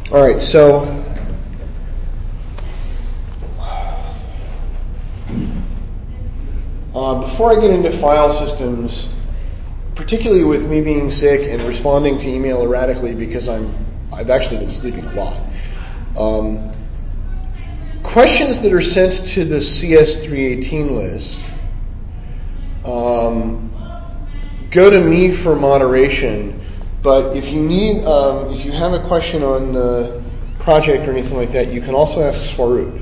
All right, so before I get into file systems, particularly with me being sick and responding to email erratically because I've actually been sleeping a lot. Questions that are sent to the CS318 list go to me for moderation. But if you need, if you have a question on the project or anything like that, you can also ask Swaroop.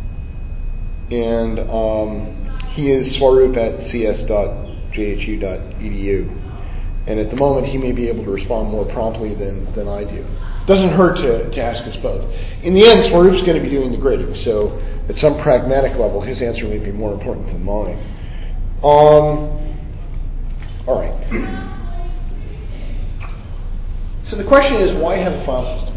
And he is swaroop@cs.jhu.edu. And at the moment, he may be able to respond more promptly than I do. Doesn't hurt to ask us both. In the end, Swaroop's going to be doing the grading, so at some pragmatic level, his answer may be more important than mine. All right. So the question is, why have a file system?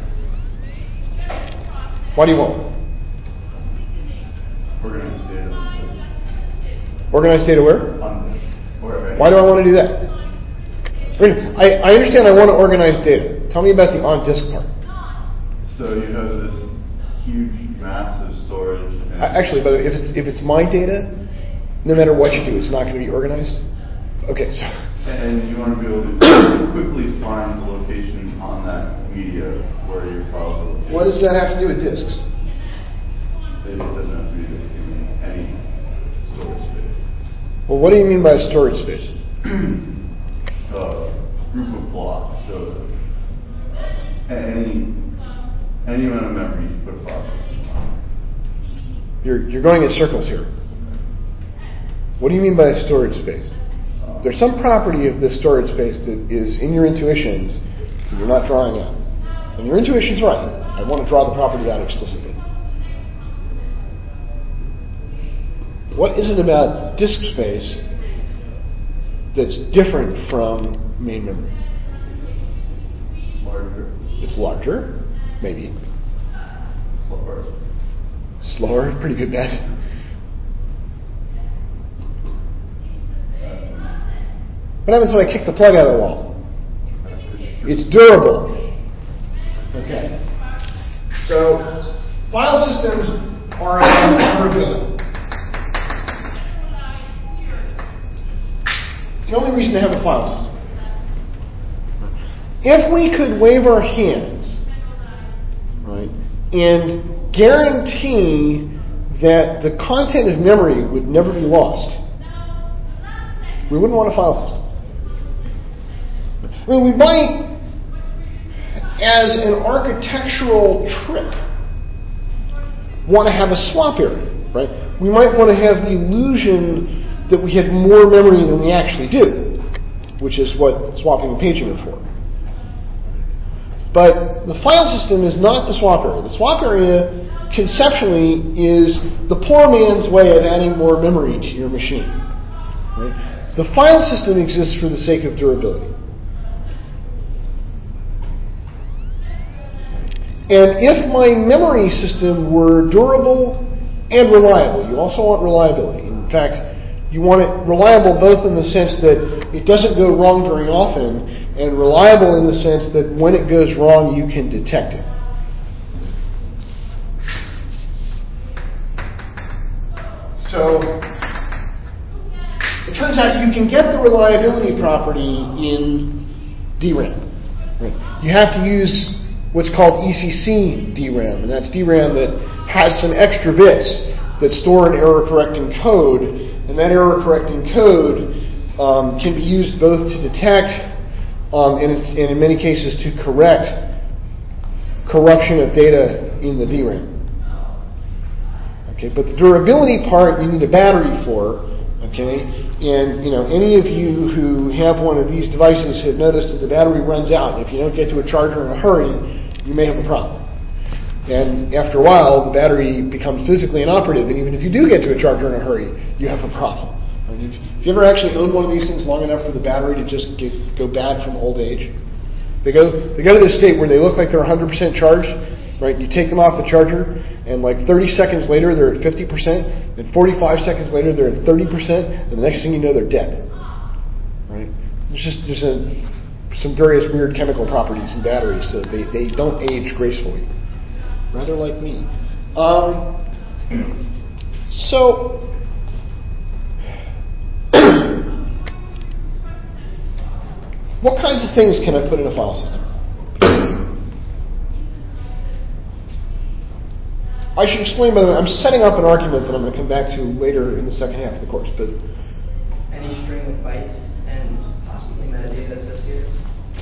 Why do you want one? Organized data. Organized data where? Why do I want to do that? I understand I want to organize data. Tell me about the on-disk part. So you have this huge, massive storage. Actually, but if it's my data, no matter what you do, it's not going to be organized? Okay, so. And you want to be able to quickly find the location on that media where your files are located. What does that have to do with disks? It doesn't have to be any storage space. Well, what do you mean by storage space? Group of blocks. So any amount of memory you put a file system on. You're going in circles here. What do you mean by storage space? There's some property of this storage space that is in your intuitions that you're not drawing out. And your intuition's right. I want to draw the property out explicitly. What is it about disk space that's different from main memory? It's larger. It's larger, maybe. Slower. Slower, pretty good bet. What happens when I kick the plug out of the wall? It's durable. Okay. So, file systems are about durability. It's the only reason to have a file system. If we could wave our hands, right, and guarantee that the content of memory would never be lost, we wouldn't want a file system. I mean, we might, as an architectural trick, want to have a swap area, right? We might want to have the illusion that we had more memory than we actually do, which is what swapping and paging are for. But the file system is not the swap area. The swap area, conceptually, is the poor man's way of adding more memory to your machine. Right? The file system exists for the sake of durability. And if my memory system were durable and reliable, you also want reliability. In fact, you want it reliable both in the sense that it doesn't go wrong very often, and reliable in the sense that when it goes wrong, you can detect it. So, it turns out you can get the reliability property in DRAM. Right? You have to use what's called ECC DRAM, and that's DRAM that has some extra bits that store an error-correcting code, and that error-correcting code can be used both to detect and in many cases to correct corruption of data in the DRAM. Okay, but the durability part you need a battery for. Okay, and any of you who have one of these devices have noticed that the battery runs out, and if you don't get to a charger in a hurry, you may have a problem. And after a while, the battery becomes physically inoperative, and even if you do get to a charger in a hurry, you have a problem. I mean, have you ever actually owned one of these things long enough for the battery to just go bad from old age? They go to this state where they look like they're 100% charged, right? You take them off the charger, and like 30 seconds later, they're at 50%, and 45 seconds later, they're at 30%, and the next thing you know, they're dead. Right? There's some various weird chemical properties in batteries, so they don't age gracefully. Rather like me. So, what kinds of things can I put in a file system? I should explain, by the way, I'm setting up an argument that I'm going to come back to later in the second half of the course. But any string of bytes and possibly metadata associated?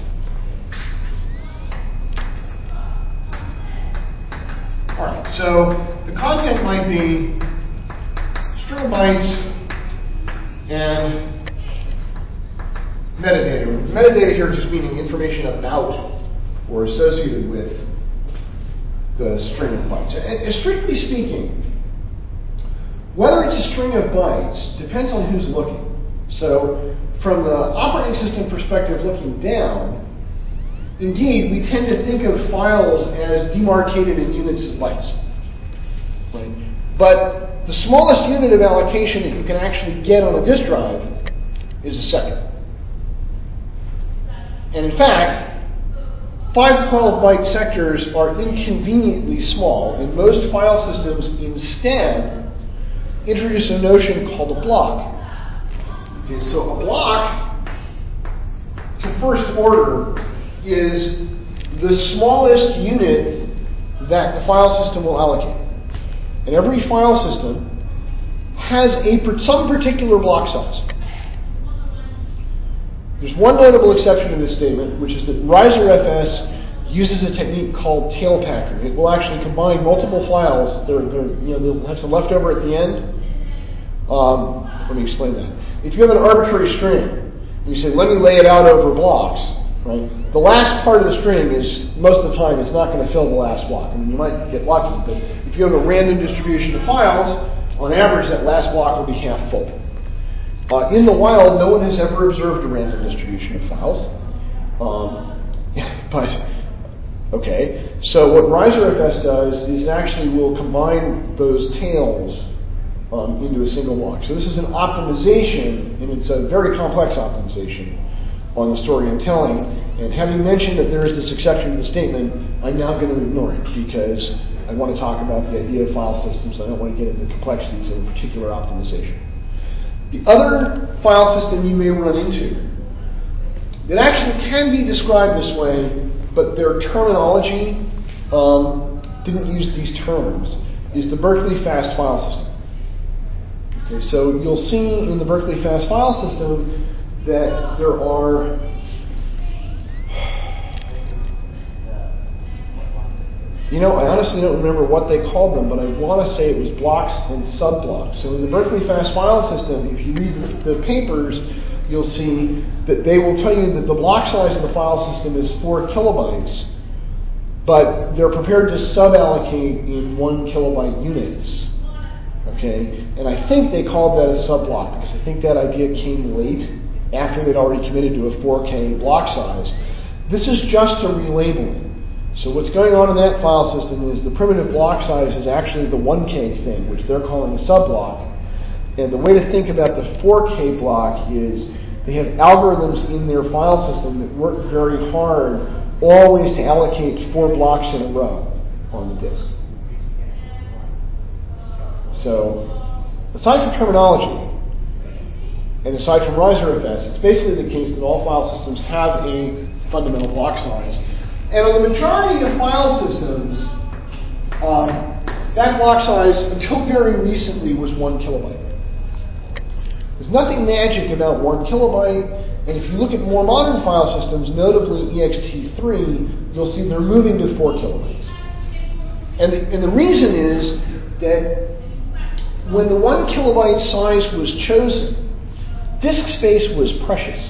All right, so the content might be string of bytes and metadata. Metadata here just meaning information about or associated with the string of bytes. And strictly speaking, whether it's a string of bytes depends on who's looking. So from the operating system perspective looking down, indeed, we tend to think of files as demarcated in units of bytes. Right? But the smallest unit of allocation that you can actually get on a disk drive is a second. And in fact, 512-byte sectors are inconveniently small, and most file systems instead introduce a notion called a block. Okay, so a block, to first order, is the smallest unit that the file system will allocate. And every file system has some particular block size. There's one notable exception to this statement, which is that RiserFS uses a technique called tail packing. It will actually combine multiple files. They'll have some leftover at the end. Let me explain that. If you have an arbitrary string, and you say, let me lay it out over blocks, right? The last part of the string is, most of the time, it's not going to fill the last block. I mean, you might get lucky, but if you have a random distribution of files, on average, that last block will be half full. In the wild, no one has ever observed a random distribution of files. But, okay. So what RiserFS does is it actually will combine those tails into a single block. So this is an optimization, and it's a very complex optimization on the story I'm telling. And having mentioned that there is this exception to the statement, I'm now going to ignore it because I want to talk about the idea of file systems. I don't want to get into the complexities of a particular optimization. The other file system you may run into that actually can be described this way, but their terminology didn't use these terms, is the Berkeley Fast File System. Okay, so you'll see in the Berkeley Fast File System that there are I honestly don't remember what they called them, but I want to say it was blocks and subblocks. So in the Berkeley Fast File System, if you read the papers, you'll see that they will tell you that the block size of the file system is 4 kilobytes, but they're prepared to suballocate in 1 kilobyte units. Okay? And I think they called that a subblock because I think that idea came late after they'd already committed to a 4K block size. This is just a relabeling. So what's going on in that file system is the primitive block size is actually the 1K thing, which they're calling a subblock. And the way to think about the 4K block is they have algorithms in their file system that work very hard always to allocate 4 blocks in a row on the disk. So aside from terminology, and aside from RiserFS, it's basically the case that all file systems have a fundamental block size. And on the majority of file systems, that block size, until very recently, was 1 kilobyte. There's nothing magic about 1 kilobyte, and if you look at more modern file systems, notably ext3, you'll see they're moving to 4 kilobytes. And the reason is that when the 1 kilobyte size was chosen, disk space was precious.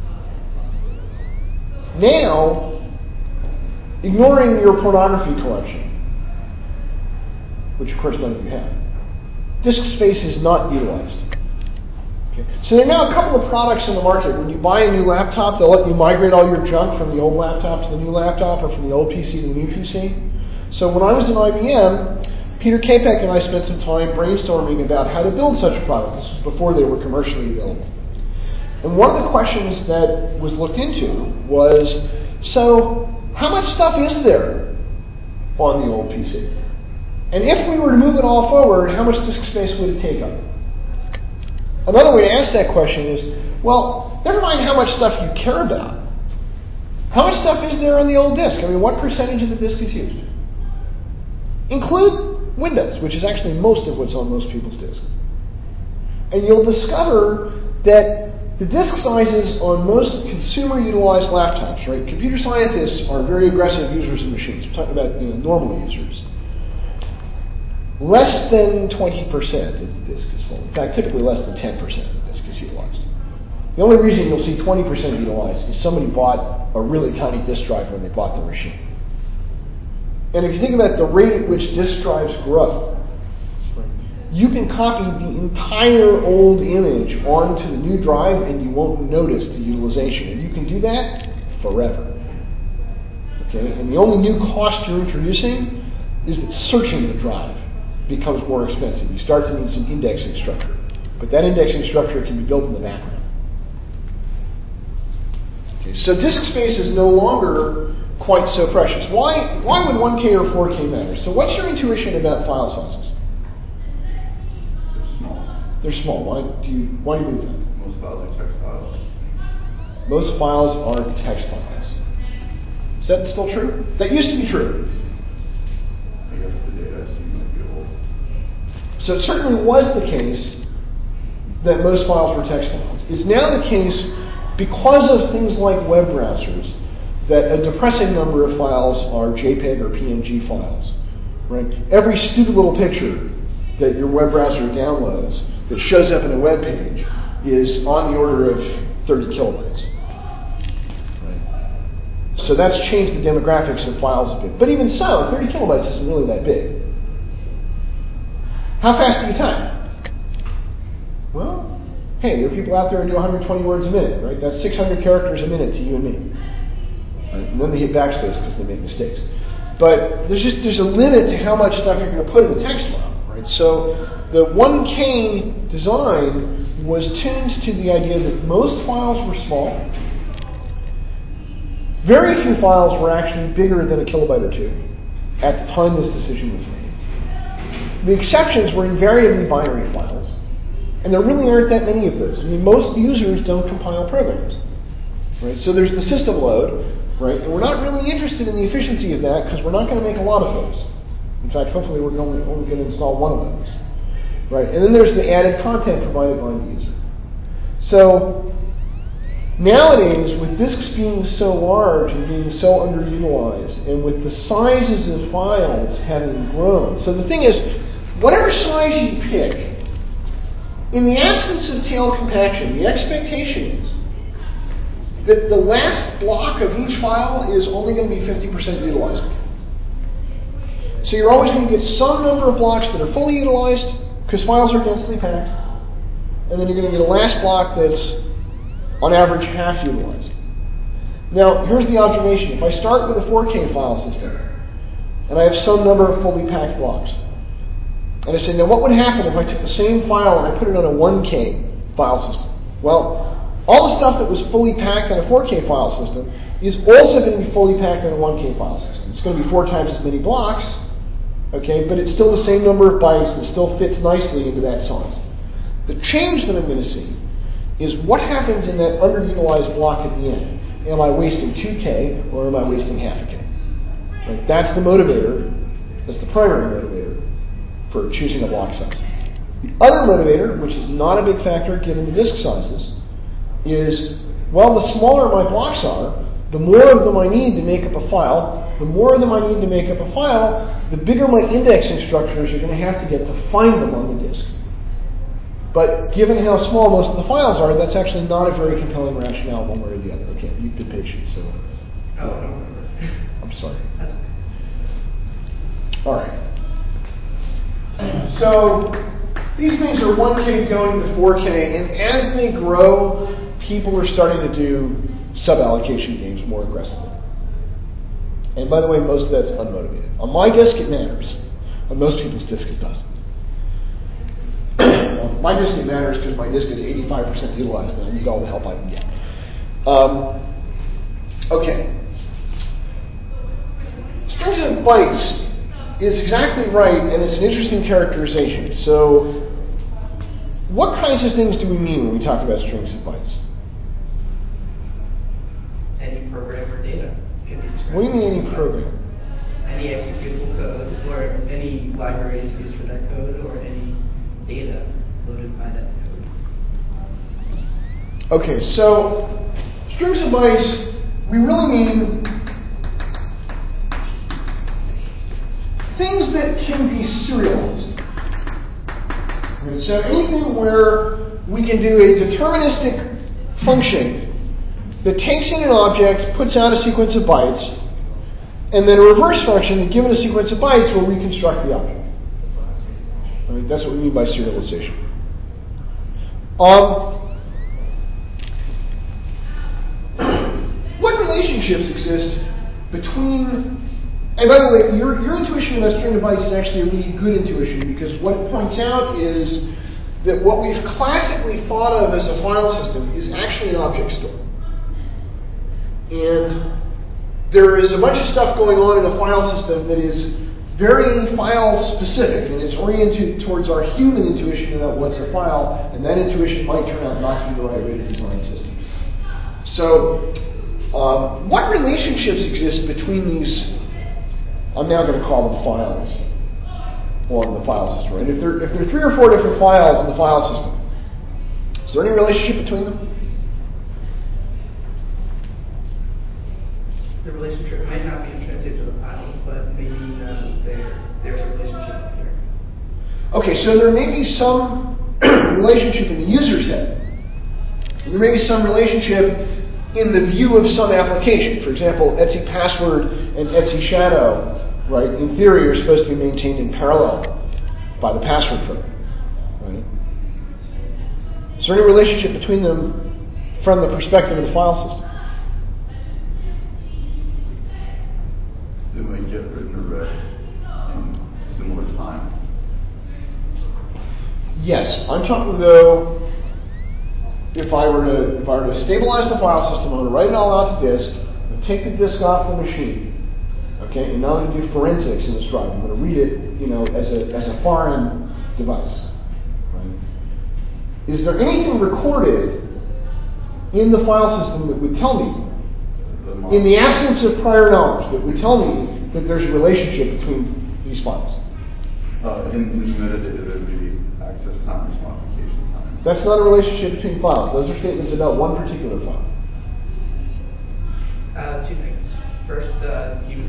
Now, ignoring your pornography collection, which of course none of you have, disk space is not utilized. Okay. So there are now a couple of products in the market. When you buy a new laptop, they'll let you migrate all your junk from the old laptop to the new laptop or from the old PC to the new PC. So when I was in IBM, Peter Capek and I spent some time brainstorming about how to build such a product. This was before they were commercially available. And one of the questions that was looked into was, so how much stuff is there on the old PC? And if we were to move it all forward, how much disk space would it take up? Another way to ask that question is, well, never mind how much stuff you care about. How much stuff is there on the old disk? I mean, what percentage of the disk is used? Include Windows, which is actually most of what's on most people's disks. And you'll discover that the disk sizes on most consumer-utilized laptops, right? Computer scientists are very aggressive users of machines. We're talking about normal users. Less than 20% of the disk is full. In fact, typically less than 10% of the disk is utilized. The only reason you'll see 20% utilized is somebody bought a really tiny disk drive when they bought their machine. And if you think about the rate at which disk drives grow, you can copy the entire old image onto the new drive and you won't notice the utilization. And you can do that forever. Okay? And the only new cost you're introducing is that searching the drive becomes more expensive. You start to need some indexing structure. But that indexing structure can be built in the background. Okay, so disk space is no longer quite so precious. Why would 1K or 4K matter? So what's your intuition about file sizes? They're small. They're small. Why do you believe that? Most files are text files. Most files are text files. Is that still true? That used to be true. I guess the data I've seen might be old. So it certainly was the case that most files were text files. It's now the case, because of things like web browsers, that a depressing number of files are JPEG or PNG files. Right? Every stupid little picture that your web browser downloads that shows up in a web page is on the order of 30 kilobytes. Right? So that's changed the demographics of files a bit. But even so, 30 kilobytes isn't really that big. How fast do you type? Well, hey, there are people out there who do 120 words a minute, right? That's 600 characters a minute to you and me. Right? And then they hit backspace because they make mistakes. But there's a limit to how much stuff you're going to put in a text file, right? So the 1K design was tuned to the idea that most files were small. Very few files were actually bigger than a kilobyte or two at the time this decision was made. The exceptions were invariably binary files. And there really aren't that many of those. I mean, most users don't compile programs. Right? So there's the system load, right? And we're not really interested in the efficiency of that because we're not going to make a lot of those. In fact, hopefully we're only going to install one of those. Right? And then there's the added content provided by the user. So nowadays, with disks being so large and being so underutilized, and with the sizes of files having grown, so the thing is, whatever size you pick, in the absence of tail compaction, the expectation is that the last block of each file is only going to be 50% utilized. So you're always going to get some number of blocks that are fully utilized because files are densely packed, and then you're going to get a last block that's on average half utilized. Now, here's the observation. If I start with a 4K file system, and I have some number of fully packed blocks, and I say, now what would happen if I took the same file and I put it on a 1K file system? Well, all the stuff that was fully packed on a 4K file system is also going to be fully packed on a 1K file system. It's going to be 4 times as many blocks, okay, but it's still the same number of bytes and it still fits nicely into that size. The change that I'm going to see is what happens in that underutilized block at the end. Am I wasting 2K or am I wasting half a K? Right? That's the motivator. That's the primary motivator for choosing a block size. The other motivator, which is not a big factor given the disk sizes, is, well, the smaller my blocks are, the more of them I need to make up a file. The more of them I need to make up a file, the bigger my indexing structures are going to have to get to find them on the disk. But given how small most of the files are, that's actually not a very compelling rationale one way or the other. Okay, you've been patient, so... I'm sorry. All right. So these things are 1K going to 4K, and as they grow, people are starting to do sub-allocation games more aggressively. And by the way, most of that's unmotivated. On my disk, it matters. On most people's disk, it doesn't. my diskette matters because my disk is 85% utilized, and I need all the help I can get. Okay. Strings of bytes is exactly right, and it's an interesting characterization. So, what kinds of things do we mean when we talk about strings of bytes? Any program or data can be described. What do you mean any program? Any executable code, or any libraries used for that code, or any data loaded by that code. Okay, so strings of bytes, we really mean things that can be serialized. Right, so anything where we can do a deterministic function that takes in an object, puts out a sequence of bytes, and then a reverse function that, given a sequence of bytes, will reconstruct the object. Right, that's what we mean by serialization. What relationships exist between... And by the way, your intuition about string of bytes is actually a really good intuition, because what it points out is that what we've classically thought of as a file system is actually an object store. And there is a bunch of stuff going on in a file system that is very file specific, and it's oriented towards our human intuition about what's a file, and that intuition might turn out not to be the right way to design systems. So, what relationships exist between these, I'm now going to call them files on the file system, right? If there are 3 or 4 different files in the file system, is there any relationship between them? The relationship might not be intrinsic to the file, but maybe there's a relationship up here. Okay, so there may be some relationship in the user's head. There may be some relationship in the view of some application. For example, Etsy Password and Etsy Shadow, right, in theory are supposed to be maintained in parallel by the password program, right? Is there any relationship between them from the perspective of the file system? They might get written or read in similar time. Yes, I'm talking though. If I were to stabilize the file system, I'm going to write it all out to disk, I'm going to take the disk off the machine, okay, and now I'm going to do forensics in this drive. I'm going to read it, as a foreign device. Right? Is there anything recorded in the file system that would tell me, in the absence of prior knowledge, that would tell me that there's a relationship between these files? In the metadata, there would be access time, modification time. That's not a relationship between files. Those are statements about one particular file. 2 things. First, you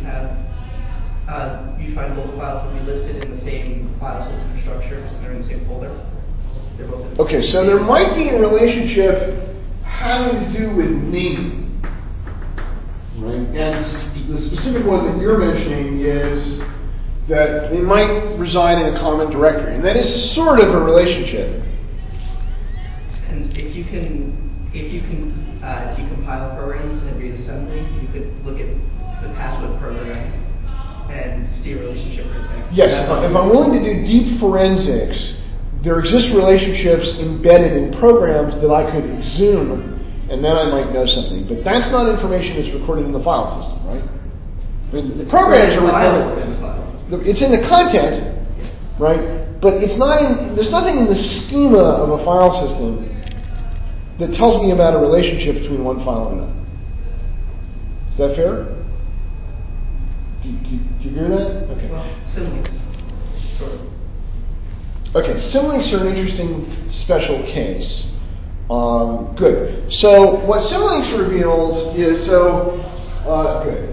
find both files will be listed in the same file system structure because they're in the same folder. They're both in Okay, so there might be a relationship having to do with naming, right? And the specific one that you're mentioning is that they might reside in a common directory, and that is sort of a relationship. And if you can decompile programs and read assembly, you could look at the password program and see a relationship right there. Yes, if I'm willing to do deep forensics, there exist relationships embedded in programs that I could exhume, and then I might know something. But that's not information that's recorded in the file system, right? I mean, the programs are recorded. It's in the content, right? But it's not. There's nothing in the schema of a file system that tells me about a relationship between one file and another. Is that fair? Do you agree with that? Okay. Well, symlinks, sort of. Okay, symlinks are an interesting special case. Good. So what symlinks reveals is good.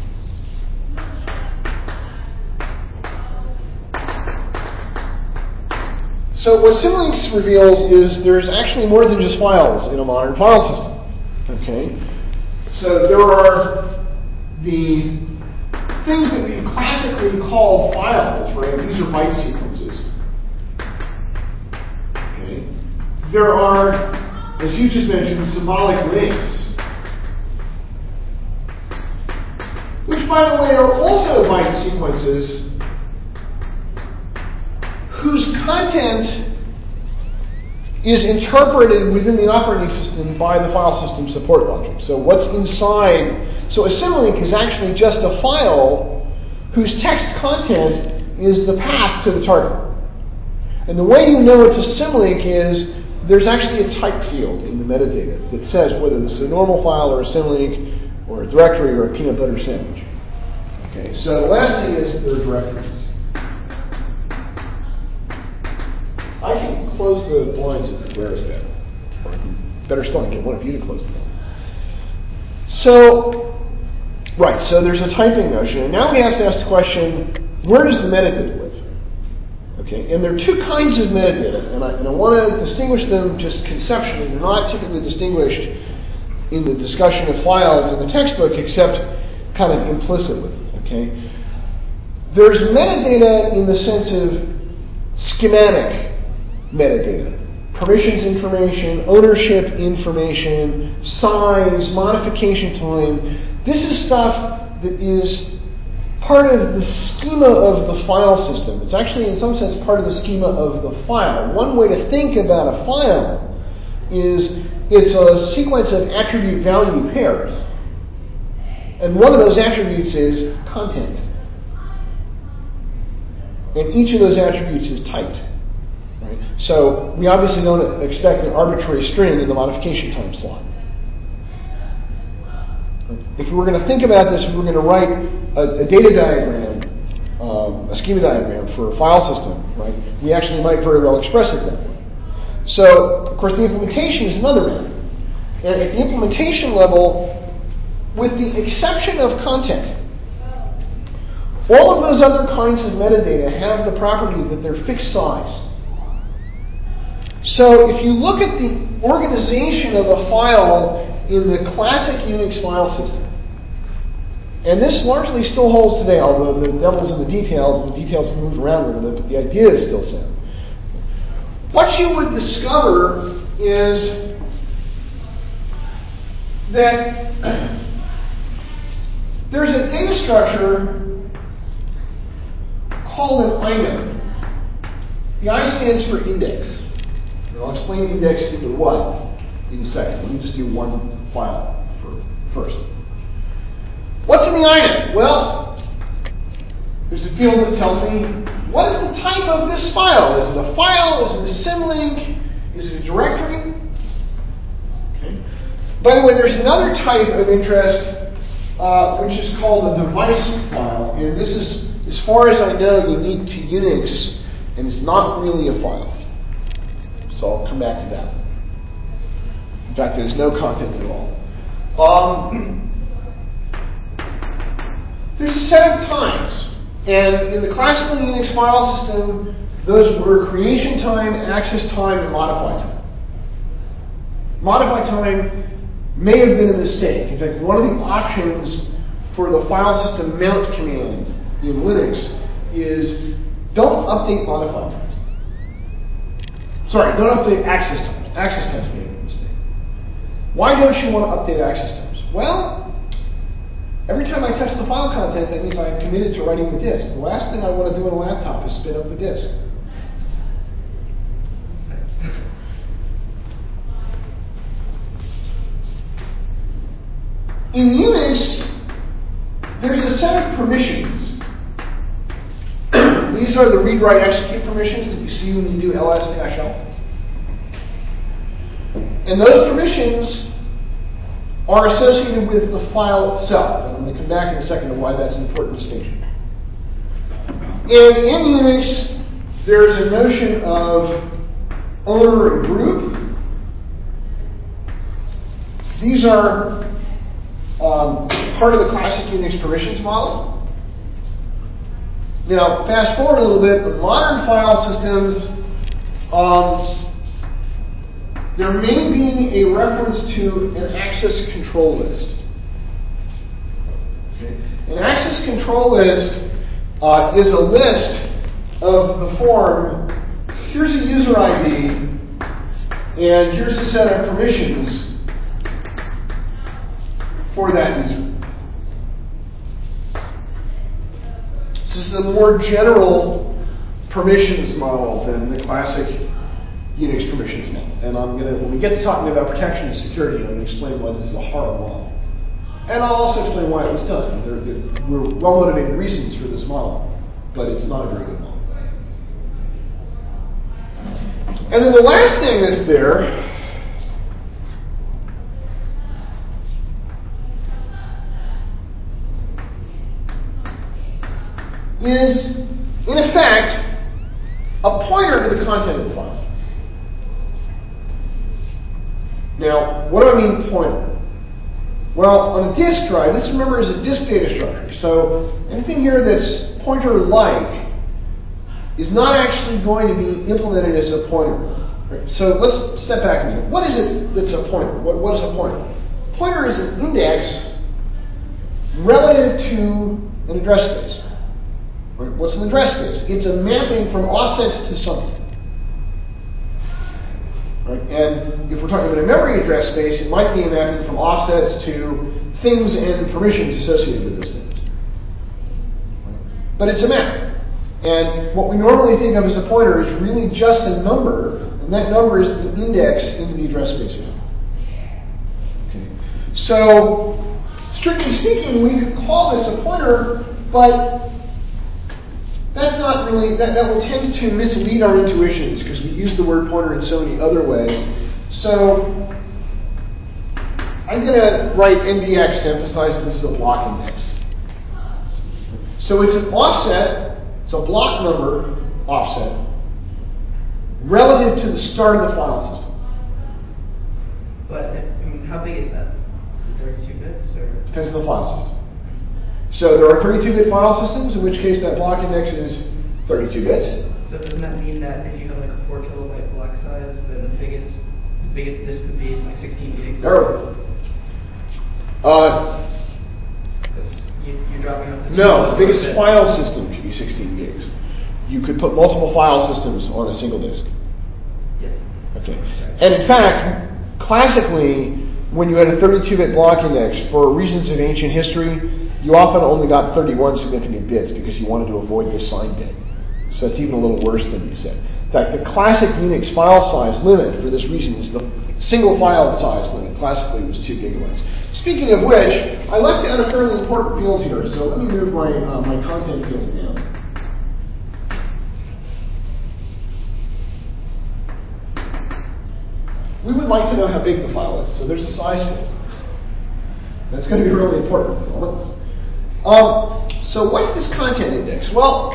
So what symlinks reveals is there's actually more than just files in a modern file system. Okay? So there are the things that we classically call files, right? These are byte sequences. Okay? There are, as you just mentioned, symbolic links, which, by the way, are also byte sequences whose content is interpreted within the operating system by the file system support logic. So what's inside, so a symlink is actually just a file whose text content is the path to the target. And the way you know it's a symlink is there's actually a type field in the metadata that says whether this is a normal file or a symlink or a directory or a peanut butter sandwich. Okay, so the last thing is there are directories. I can close the blinds if the glare is bad. Or I can, better still, I can get one of you to close the blinds. So, right, so there's a typing notion. And now we have to ask the question, where does the metadata live? Okay, and there are two kinds of metadata, and I want to distinguish them just conceptually. They're not typically distinguished in the discussion of files in the textbook, except kind of implicitly. Okay, there's metadata in the sense of schematic metadata. Permissions information, ownership information, size, modification time. This is stuff that is part of the schema of the file system. It's actually, in some sense, part of the schema of the file. One way to think about a file is it's a sequence of attribute value pairs. And one of those attributes is content. And each of those attributes is typed. Right? So we obviously don't expect an arbitrary string in the modification time slot. If we were going to think about this, if we were going to write a data diagram, a schema diagram for a file system, right, we actually might very well express it that way. So, of course, the implementation is another matter. And at the implementation level, with the exception of content, all of those other kinds of metadata have the property that they're fixed size. So if you look at the organization of a file in the classic Unix file system, and this largely still holds today, although the devil's in the details, and the details have moved around a little bit, but the idea is still sound. What you would discover is that there's a data structure called an inode. The I stands for index. And I'll explain index into what in a second. Let me just do one file first. What's in the inode? Well, there's a field that tells me what is the type of this file. Is it a file? Is it a symlink? Is it a directory? Okay. By the way, there's another type of interest which is called a device file, and this is, as far as I know, unique to Unix, and it's not really a file. So I'll come back to that. In fact, there's no content at all. There's a set of times, and in the classical Unix file system, those were creation time, access time, and modify time. Modify time may have been a mistake. In fact, one of the options for the file system mount command in Linux is don't update modify time. Sorry, don't update access times. Access times may have been a mistake. Why don't you want to update access times? Well, every time I touch the file content, that means I'm committed to writing the disk. The last thing I want to do on a laptop is spin up the disk. In Unix, there's a set of permissions. These are the read-write-execute permissions that you see when you do ls-l. And those permissions are associated with the file itself. And I'm going to come back in a second to why that's an important distinction. And in Unix, there's a notion of owner and group. These are part of the classic Unix permissions model. Now, fast forward a little bit, with modern file systems, there may be a reference to an access control list. Okay. An access control list is a list of the form, here's a user ID, and here's a set of permissions for that user. This is a more general permissions model than the classic Unix permissions now. And when we get to talking about protection and security, I'm going to explain why this is a horrible model. And I'll also explain why it was done. We're well-motivated reasons for this model, but it's not a very good model. And then the last thing that's there is, in effect, a pointer to the content of the file. Now, what do I mean pointer? Well, on a disk drive, this, remember, is a disk data structure. So anything here that's pointer-like is not actually going to be implemented as a pointer. Right? So let's step back a minute. What is it that's a pointer? What is a pointer? A pointer is an index relative to an address space. Right? What's an address space? It's a mapping from offsets to something. Right? And if we're talking about a memory address space, it might be a mapping from offsets to things and permissions associated with those things. Right? But it's a map. And what we normally think of as a pointer is really just a number, and that number is the index into the address space. Okay. So, strictly speaking, we could call this a pointer, but that's not really, that will tend to mislead our intuitions because we use the word pointer in so many other ways. So, I'm going to write NDX to emphasize that this is a block index. So it's an offset. It's a block number offset relative to the start of the file system. But how big is that? Is it 32 bits or? Depends on the file system. So there are 32-bit file systems, in which case that block index is 32 bits. So doesn't that mean that if you have like a 4 kilobyte block size, then the biggest disk could be like 16 gigs? Error. You're dropping off the No, the biggest file system could be 16 gigs. You could put multiple file systems on a single disk. Yes. Okay. And in fact, classically, when you had a 32-bit block index, for reasons of ancient history, you often only got 31 significant bits because you wanted to avoid the sign bit. So that's even a little worse than you said. In fact, the classic Unix file size limit for this reason is the single file size limit. Classically, was 2 gigabytes. Speaking of which, I left out a fairly important field here, so let me move my content field down. We would like to know how big the file is, so there's a size field. That's going to be really important for a moment. So what's this content index? Well,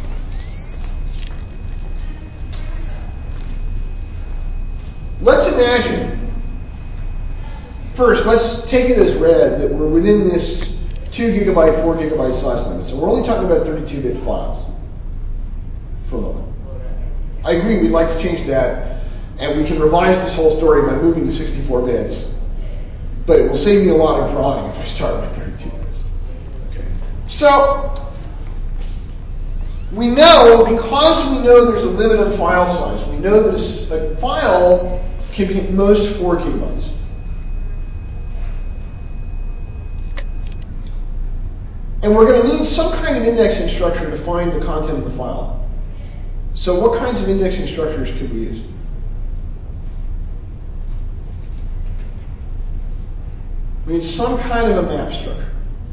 let's imagine, first, let's take it as read that we're within this 2 gigabyte, 4 gigabyte size limit. So we're only talking about 32-bit files for a moment. I agree, we'd like to change that, and we can revise this whole story by moving to 64 bits. But it will save me a lot of drawing if I start with 32 bits. Okay. So, we know, because we know there's a limit on file size, we know that a file can be at most 4 gigabytes. And we're going to need some kind of indexing structure to find the content of the file. So what kinds of indexing structures could we use? We need some kind of a map structure.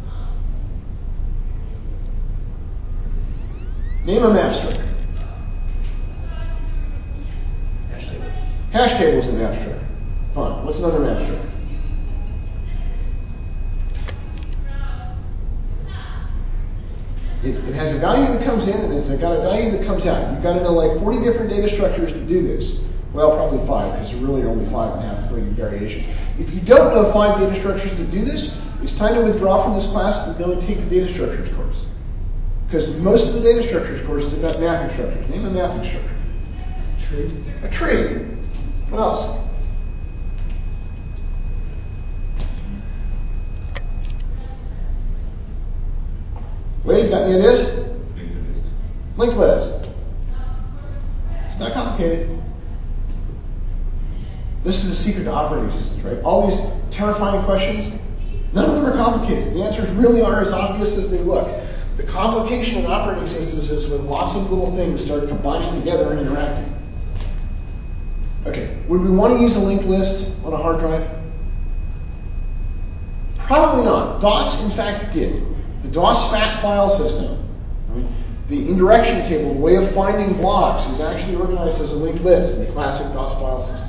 Name a map structure. Hash table. Hash table is a map structure. Fine. What's another map structure? It has a value that comes in and it's got a value that comes out. You've got to know like 40 different data structures to do this. Well, probably 5, because there really are only 5.5 billion variations. If you don't know 5 data structures that do this, it's time to withdraw from this class and go and take the data structures course. Because most of the data structures course is about mapping structures. Name a mapping structure. Tree. A tree. What else? Wade, got any ideas? Linked list. It's not complicated. This is the secret to operating systems, right? All these terrifying questions, none of them are complicated. The answers really are as obvious as they look. The complication in operating systems is when lots of little things start combining together and interacting. Okay, would we want to use a linked list on a hard drive? Probably not. DOS, in fact, did. The DOS FAT file system, right, the indirection table, the way of finding blocks, is actually organized as a linked list in the classic DOS file system.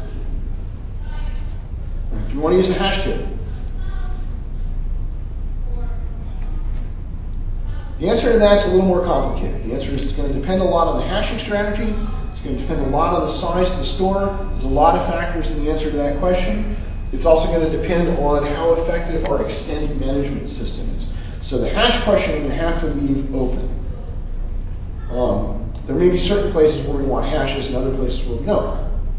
Do you want to use a hash table? The answer to that's a little more complicated. The answer is it's going to depend a lot on the hashing strategy. It's going to depend a lot on the size of the store. There's a lot of factors in the answer to that question. It's also going to depend on how effective our extended management system is. So the hash question we have to leave open. There may be certain places where we want hashes and other places where we don't.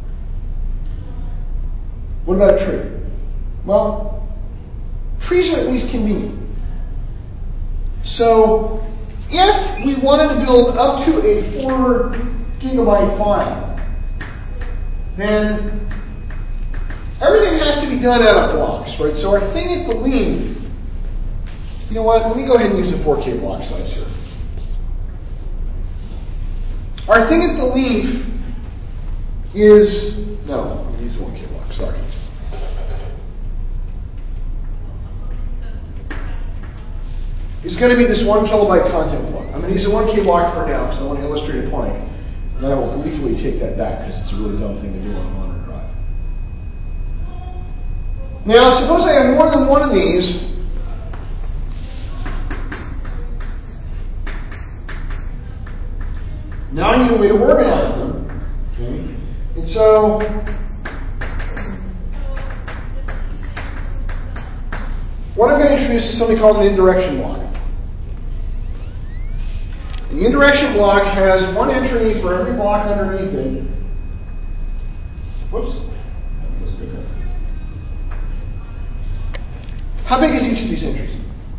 What about a tree? Well, trees are at least convenient. So if we wanted to build up to a 4 gigabyte file, then everything has to be done out of blocks, right? So our thing at the leaf, you know what? Let me go ahead and use a 4K block size here. Our thing at the leaf is, no, let me use a 1K block, sorry. Is going to be this 1 kilobyte content block. I'm going to use a 1K block for now because I want to illustrate a point. And then I will gleefully take that back because it's a really dumb thing to do on a monitor drive. Now, suppose I have more than one of these. Now I need a way to organize them. Okay? And so, what I'm going to introduce is something called an indirection block. And the indirection block has one entry for every block underneath it. Whoops. How big is each of these entries?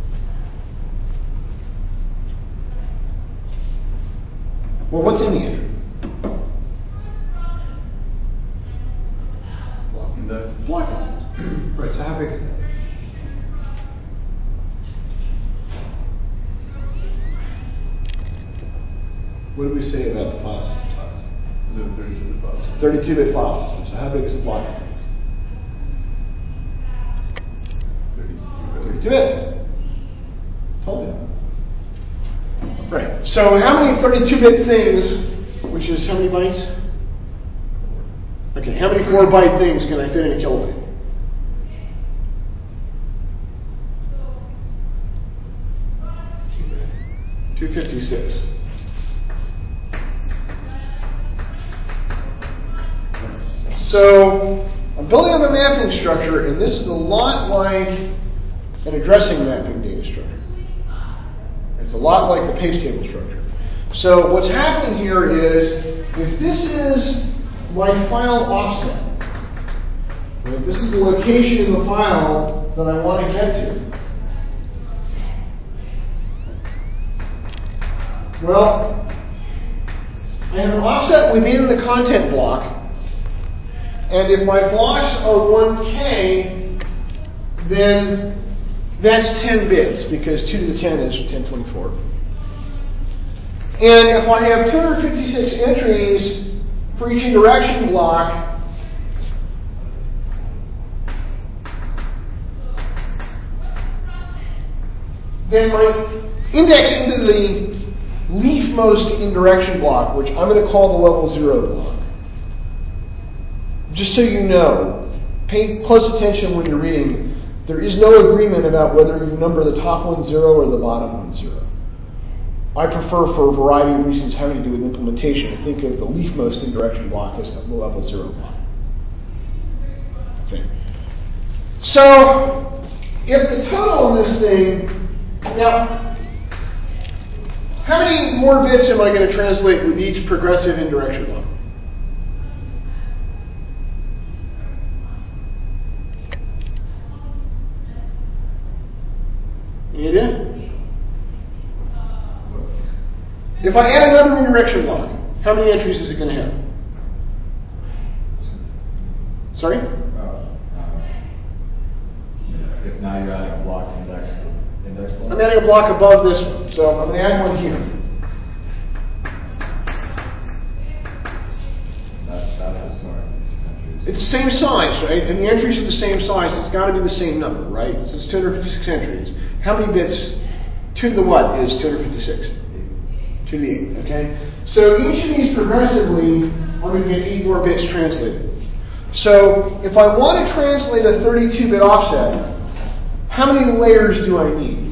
Well, what's in the entry? Block index. Block index. Right, so how big is that? What did we say about the file system size? Is it a 32-bit file? It's a 32-bit file system, so how big is the block index? 32 bits. Told you. Right. So how many 32-bit things, which is how many bytes? Okay, how many 4-byte things can I fit in a kilobyte? 256. So I'm building up a mapping structure, and this is a lot like an addressing mapping data structure. It's a lot like the page table structure. So what's happening here is, if this is my file offset, right, this is the location in the file that I want to get to. Well, I have an offset within the content block. And if my blocks are 1K, then that's 10 bits, because 2 to the 10 is 1024. And if I have 256 entries for each indirection block, then my index into the leafmost indirection block, which I'm going to call the level 0 block. Just so you know, pay close attention when you're reading. There is no agreement about whether you number the top one 0 or the bottom one 0. I prefer, for a variety of reasons having to do with implementation, to think of the leafmost indirection block as the level 0 block. Okay. So, if the total on this thing, now, how many more bits am I going to translate with each progressive indirection block? Any idea? If I add another indirection block, how many entries is it going to have? Sorry? If now you're adding a block index block? I'm adding a block above this one, so I'm going to add one here. That's the sort. same size, right? And the entries are the same size. It's got to be the same number, right? So it's 256 entries. How many bits? 2 to the what is 256? 2 to the 8, okay? So each of these progressively, I'm going to get 8 more bits translated. So if I want to translate a 32-bit offset, how many layers do I need?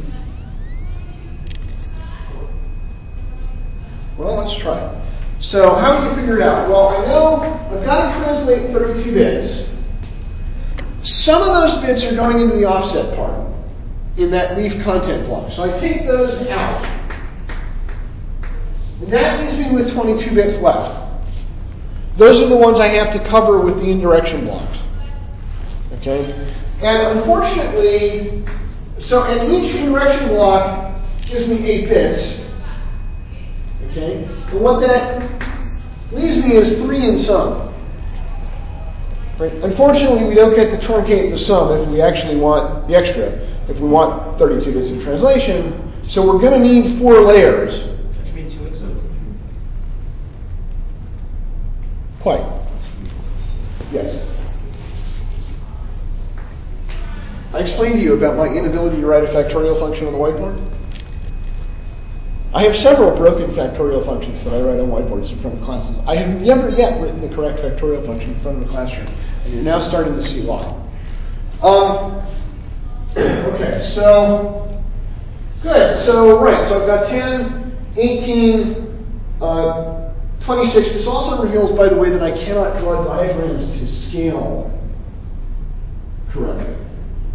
Well, let's try it. So how do you figure it out? Well, I know I've got to translate 32 bits. Some of those bits are going into the offset part in that leaf content block. So I take those out. And that leaves me with 22 bits left. Those are the ones I have to cover with the indirection blocks. Okay? And unfortunately, and each indirection block gives me 8 bits. Okay? And what that leaves me is 3 in sum. Right? Unfortunately, we don't get to truncate the sum if we actually want the extra, if we want 32 bits of translation. So we're going to need 4 layers. Which means 2 exams. Quite. Yes. I explained to you about my inability to write a factorial function on the whiteboard. I have several broken factorial functions that I write on whiteboards in front of classes. I have never yet written the correct factorial function in front of the classroom, and you're now starting to see why. Okay, so good. So I've got 10, 18, 26. This also reveals, by the way, that I cannot draw diagrams to scale correctly.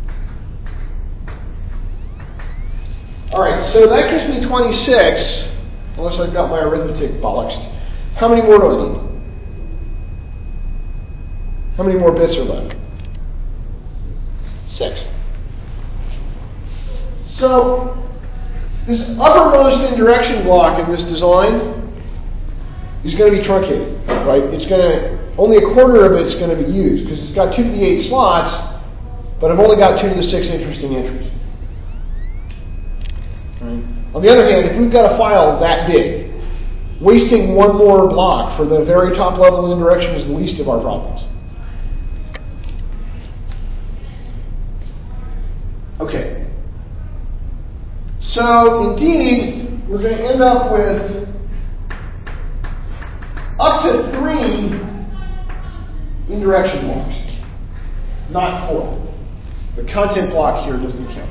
All right, so that gives me 26, unless I've got my arithmetic bollocks. How many more do I need? How many more bits are left? 6. So this uppermost indirection block in this design is going to be truncated, right? It's going to, only a quarter of it's going to be used because it's got 2 to the 8 slots, but I've only got 2 to the 6 interesting entries. Right? On the other hand, if we've got a file that big, wasting one more block for the very top level indirection is the least of our problems. Okay. So indeed, we're going to end up with up to 3 indirection blocks, not 4. The content block here doesn't count.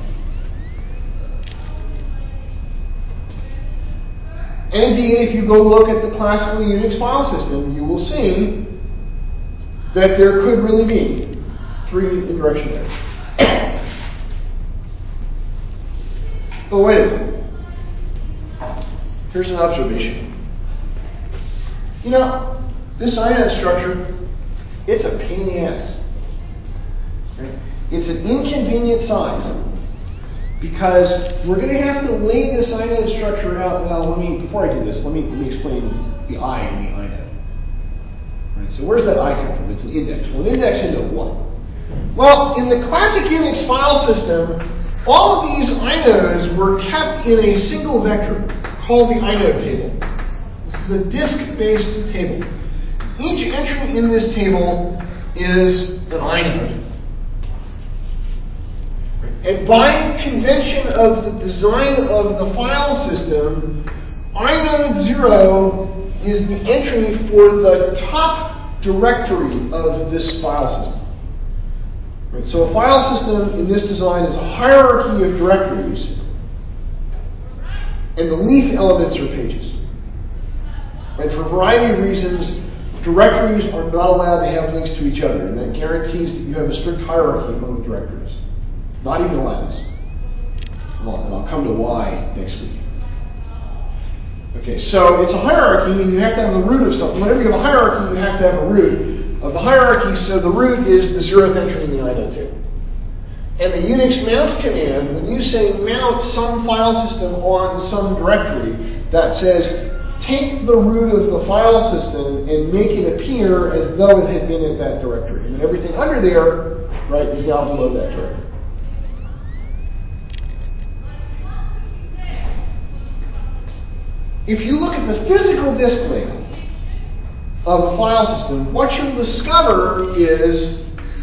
And indeed, if you go look at the classical Unix file system, you will see that there could really be 3 indirection layers. But wait a minute. Here's an observation. You know, this inode structure, it's a pain in the ass. Right? It's an inconvenient size because we're going to have to lay this inode structure out. Well, before I do this, let me explain the I in the inode. Right, so where's that I come from? It's an index. Well, an index into what? Well, in the classic Unix file system, all of these inodes were kept in a single vector called the inode table. This is a disk-based table. Each entry in this table is an inode. And by convention of the design of the file system, inode 0 is the entry for the top directory of this file system. Right, so a file system in this design is a hierarchy of directories, and the leaf elements are pages. And for a variety of reasons, directories are not allowed to have links to each other, and that guarantees that you have a strict hierarchy among the directories. Not even allows. And I'll come to why next week. Okay, so it's a hierarchy, and you have to have the root of something. Whenever you have a hierarchy, you have to have a root of the hierarchy, so the root is the 0th entry in the inode table. And the Unix mount command, when you say mount some file system on some directory, that says take the root of the file system and make it appear as though it had been at that directory. And then everything under there, right, is now below that directory. If you look at the physical disk layout of a file system, what you'll discover is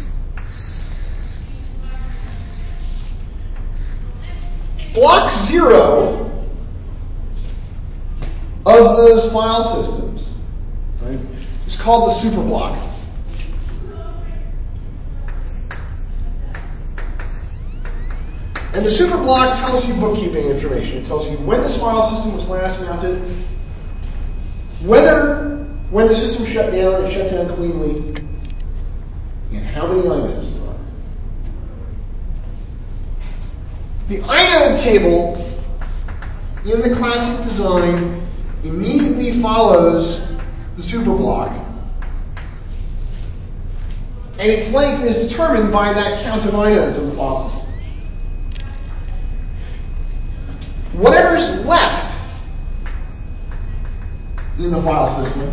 block 0 of those file systems, right, is called the superblock. And the superblock tells you bookkeeping information. It tells you when this file system was last mounted, when the system shut down and shut down cleanly, and how many inodes there are. The inode table in the classic design immediately follows the superblock, and its length is determined by that count of inodes in the file system. Whatever's left in the file system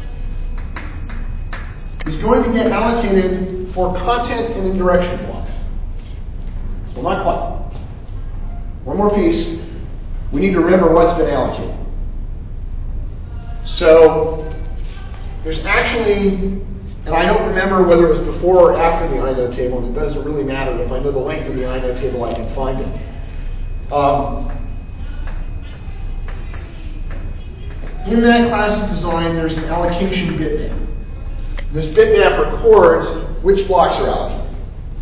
is going to get allocated for content and indirection blocks. Well, not quite. One more piece. We need to remember what's been allocated. So there's actually, and I don't remember whether it was before or after the inode table, and it doesn't really matter. If I know the length of the inode table, I can find it. In that classic design, there's an allocation bitmap. This bitmap records which blocks are allocated.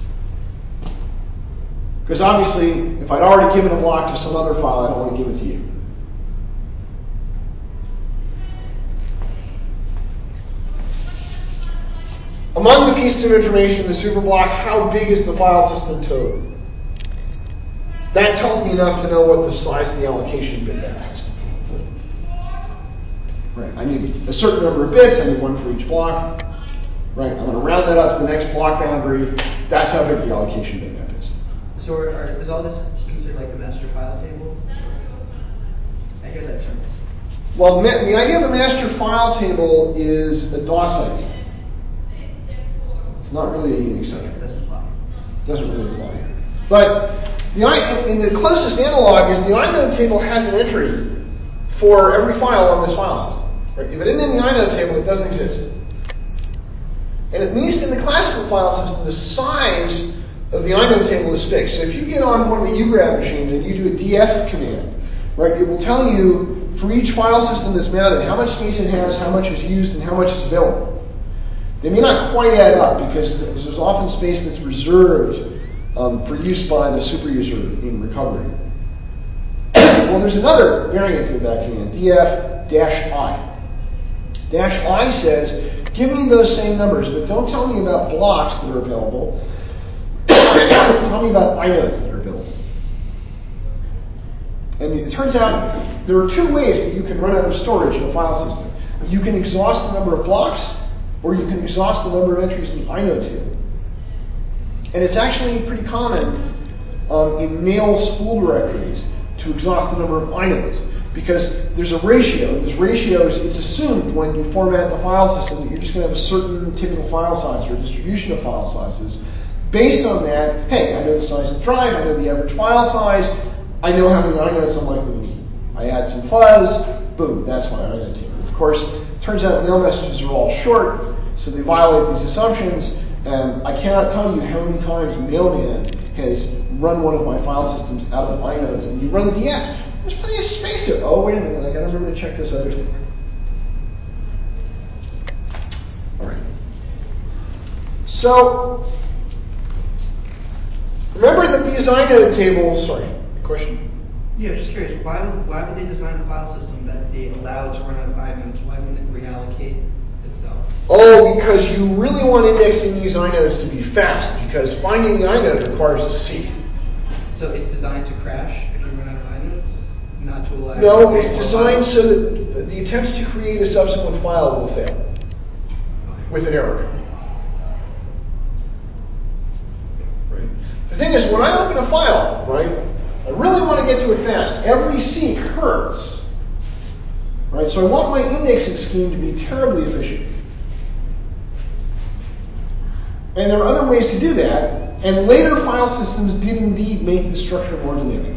Because obviously, if I'd already given a block to some other file, I don't want to give it to you. Among the pieces of information in the superblock, how big is the file system total? That tells me enough to know what the size of the allocation bitmap has to be. Right. I need a certain number of bits. I need one for each block. Right. I'm going to round that up to the next block boundary. That's how big the allocation bitmap is. So is all this considered like the master file table? I hear that term. Well, the idea of the master file table is a DOS idea. It's not really a Unix idea. It doesn't apply. Doesn't really apply here. But in the closest analog is the inode table has an entry for every file on this file system. Right? If it isn't in the inode table, it doesn't exist. And at least in the classical file system, the size of the inode table is fixed. So if you get on one of the ugrad machines and you do a df command, right, it will tell you for each file system that's mounted how much space it has, how much is used, and how much is available. They may not quite add up because there's often space that's reserved for use by the super user in recovery. Well, there's another variant of that command, df-i. -i says, give me those same numbers, but don't tell me about blocks that are available. Tell me about inodes that are available. And it turns out there are two ways that you can run out of storage in a file system. You can exhaust the number of blocks, or you can exhaust the number of entries in the inode table. And it's actually pretty common in mail spool directories to exhaust the number of inodes, because there's a ratio. And this ratio it's assumed when you format the file system that you're just going to have a certain typical file size or a distribution of file sizes. Based on that, hey, I know the size of the drive, I know the average file size, I know how many inodes I'm likely to need. I add some fuzz, boom, that's my inode table. Of course, it turns out mail messages are all short, so they violate these assumptions, and I cannot tell you how many times Mailman has run one of my file systems out of inodes, and you run df. There's plenty of space here. Oh, wait a minute, I gotta remember to check this other thing. All right. So, remember that these inode tables, sorry, question? Yeah, just curious, why would they design a file system that they allow to run out of inodes? Why wouldn't it reallocate itself? Oh, because you really want indexing these inodes to be fast, because finding the inode requires a seek. So it's designed to crash if you run out of inodes? Not to allow. No, it's designed so that the attempts to create a subsequent file will fail with an error. Right. The thing is, when I open a file, right, I really want to get to it fast. Every seek hurts, right? So I want my indexing scheme to be terribly efficient. And there are other ways to do that. And later file systems did indeed make the structure more demanding.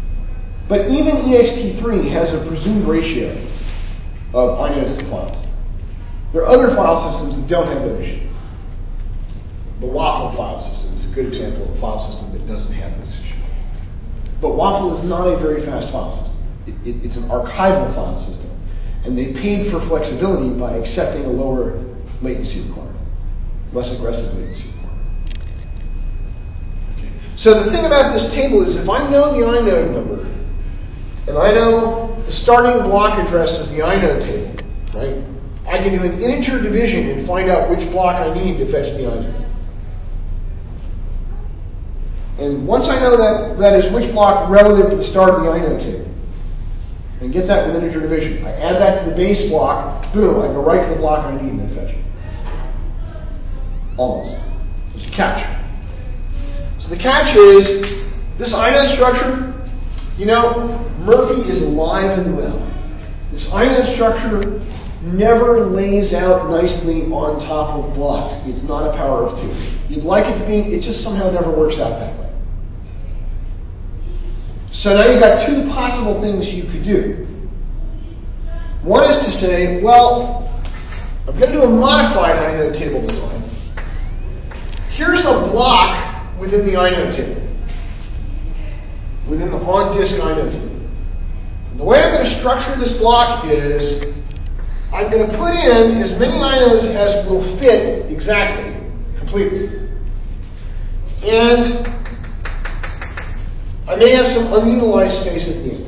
But even ext3 has a presumed ratio of inodes to files. There are other file systems that don't have that issue. The Waffle file system is a good example of a file system that doesn't have this issue. But Waffle is not a very fast file system. It's an archival file system. And they paid for flexibility by accepting a lower latency requirement, less aggressive latency requirement. Okay. So the thing about this table is if I know the inode number, and I know the starting block address of the inode table, right? I can do an integer division and find out which block I need to fetch the inode. And once I know that is which block relative to the start of the inode table, and get that with integer division, I add that to the base block, boom, I go right to the block I need and I fetch it. Almost. There's a catch. So the catch is, this inode structure, you know, Murphy is alive and well. This inode structure never lays out nicely on top of blocks. It's not a power of 2. You'd like it to be, it just somehow never works out that way. So now you've got two possible things you could do. One is to say, well, I'm going to do a modified inode table design. Here's a block within the inode table, within the on-disk inode table. And the way I'm going to structure this block is I'm going to put in as many inodes as will fit exactly, completely. And I may have some unutilized space at the end.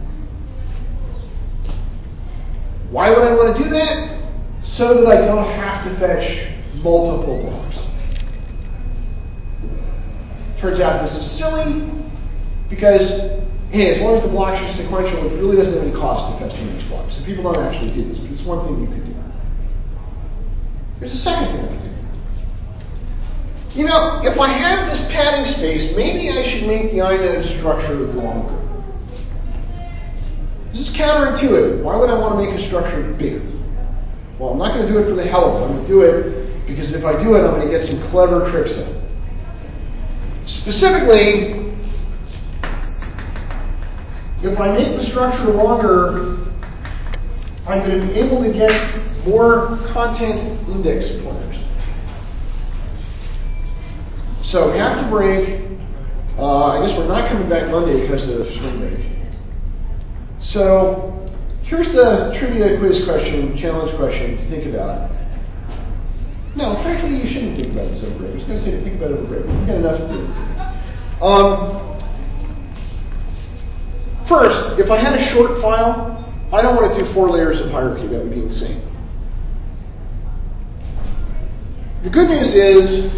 Why would I want to do that? So that I don't have to fetch multiple blocks. Turns out this is silly because, hey, as long as the blocks are sequential, it really doesn't have any cost to fetch the next block. So people don't actually do this, but it's one thing you could do. There's a second thing I could do. You know, if I have this padding space, maybe I should make the inode structure longer. This is counterintuitive. Why would I want to make a structure bigger? Well, I'm not going to do it for the hell of it. I'm going to do it because if I do it, I'm going to get some clever tricks in. Specifically, if I make the structure longer, I'm going to be able to get more content index pointers. So we have to break. I guess we're not coming back Monday because of spring break. So here's the trivia quiz question, challenge question to think about. No, frankly, you shouldn't think about this over break. I was going to say to think about it over break. We've got enough to do. First, if I had a short file, I don't want to do 4 layers of hierarchy. That would be insane. The good news is,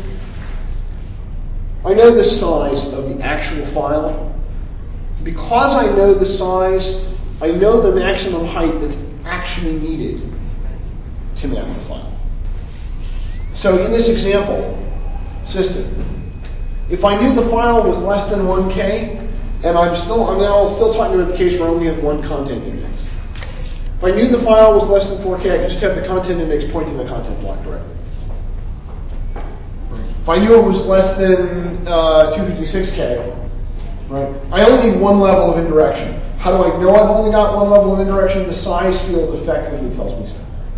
I know the size of the actual file. Because I know the size, I know the maximum height that's actually needed to map the file. So in this example system, if I knew the file was less than 1K, and I'm now still talking about the case where I only have one content index. If I knew the file was less than 4K, I could just have the content index pointing the content block directly. If I knew it was less than 256K, right, I only need one level of indirection. How do I know I've only got one level of indirection? The size field effectively tells me so.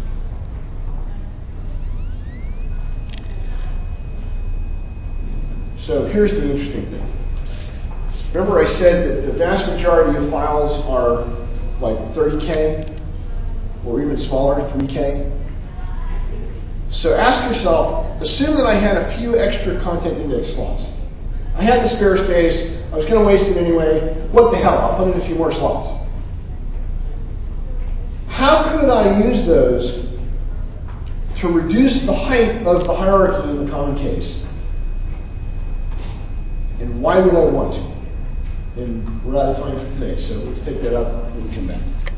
So here's the interesting thing. Remember I said that the vast majority of files are like 30K or even smaller, 3K. So ask yourself, assume that I had a few extra content index slots. I had the spare space. I was going to waste it anyway. What the hell? I'll put in a few more slots. How could I use those to reduce the height of the hierarchy in the common case? And why would I want to? And we're out of time for today, so let's take that up when we come back.